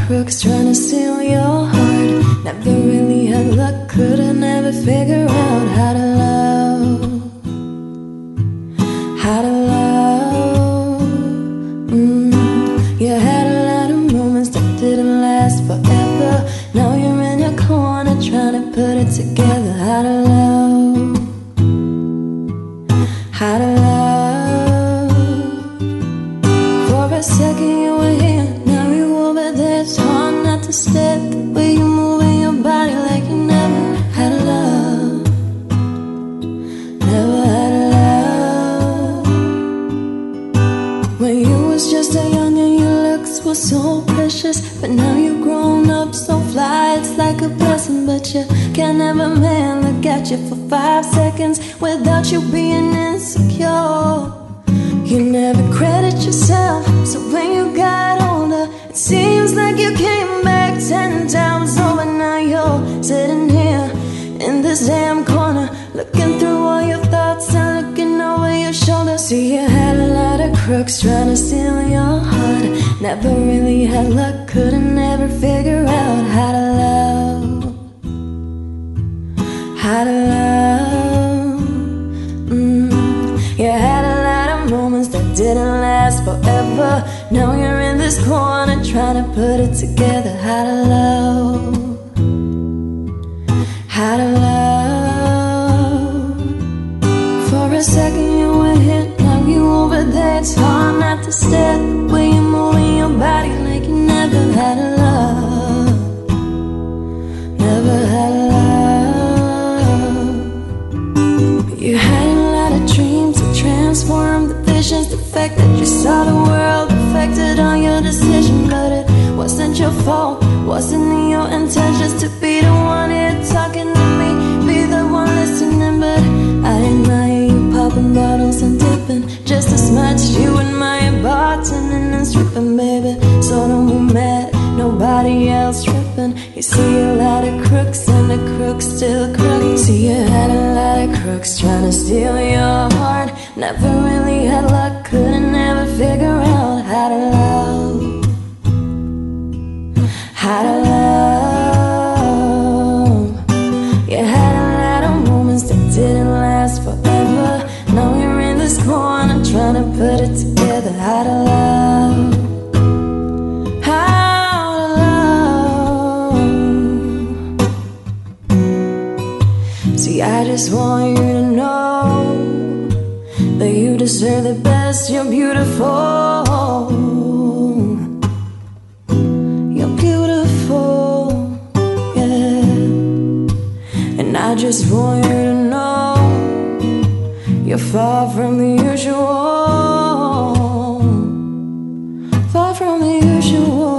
crooks trying to steal your heart. Never really had luck, couldn't ever figure out how to love. How to love. You had a lot of moments that didn't last forever. Now you're in your corner trying to put it together. How to love. How to love. For a second you were here, now you over there. It's hard not to step the way you moving your body like you never had a love. Never had a love. When you was just a young and your looks were so precious, but now you've grown up so fly, it's like a blessing. But you can't have a man look at you for 5 seconds without you being insecure. You never credit yourself, so when you got older, it seems like you came back 10 times over. Now you're sitting here in this damn corner, looking through all your thoughts and looking over your shoulder. See, you had a lot of crooks trying to steal your heart. Never really had luck, couldn't ever figure out how to love. How to love. You had a lot of moments that didn't last forever. Now you're in this corner trying to put it together. How to love. How to love. For a second you were here, now you over there. It's hard not to stare the way you're moving your body like you never had a love. Never had a love. You had a lot of dreams to transform the visions. The fact that you saw the world affected on your decision, but it wasn't your fault, wasn't in your intentions to be the one here talking to me, be the one listening. But I admire you popping bottles and dipping just as much. You admire bartending and stripping, baby. So don't be mad, nobody else tripping. You see a lot of crooks and the crooks still crook. See, you had a lot of crooks trying to steal your heart. Never really had luck, couldn't ever figure out how to love. How to love. You had a lot of moments that didn't last forever. Now you're in this corner trying to put it together. How to love. How to love. See, I just want you to know that you deserve the best. You're beautiful. I just want you to know you're far from the usual. Far from the usual.